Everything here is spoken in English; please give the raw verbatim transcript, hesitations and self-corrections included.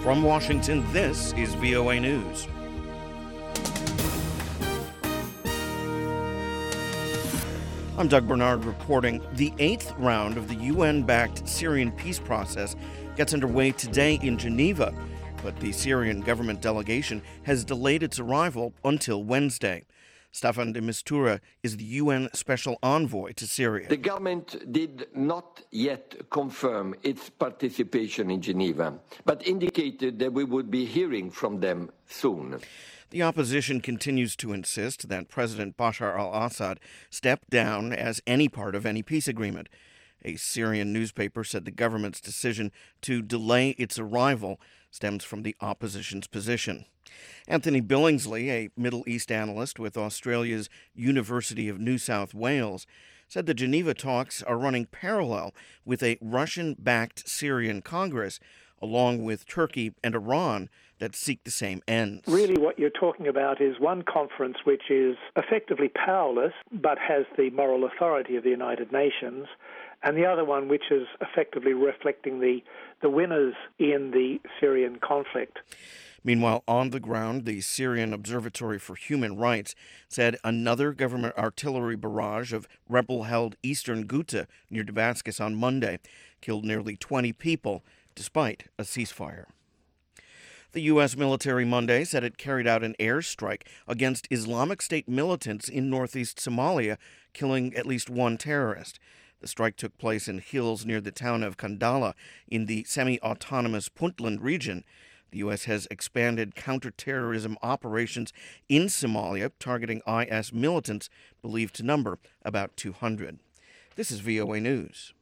From Washington, this is V O A News. I'm Doug Bernard reporting. The eighth round of the U N-backed Syrian peace process gets underway today in Geneva, but the Syrian government delegation has delayed its arrival until Wednesday. Staffan de Mistura is the U N Special Envoy to Syria. The government did not yet confirm its participation in Geneva, but indicated that we would be hearing from them soon. The opposition continues to insist that President Bashar al-Assad step down as any part of any peace agreement. A Syrian newspaper said the government's decision to delay its arrival stems from the opposition's position. Anthony Billingsley, a Middle East analyst with Australia's University of New South Wales, said the Geneva talks are running parallel with a Russian-backed Syrian Congress, along with Turkey and Iran, that seek the same ends. Really what you're talking about is one conference which is effectively powerless but has the moral authority of the United Nations, and the other one which is effectively reflecting the, the winners in the Syrian conflict. Meanwhile, on the ground, the Syrian Observatory for Human Rights said another government artillery barrage of rebel-held eastern Ghouta near Damascus on Monday killed nearly twenty people, despite a ceasefire. The U S military Monday said it carried out an airstrike against Islamic State militants in northeast Somalia, killing at least one terrorist. The strike took place in hills near the town of Kandala in the semi-autonomous Puntland region. The U S has expanded counterterrorism operations in Somalia, targeting I S militants believed to number about two hundred. This is V O A News.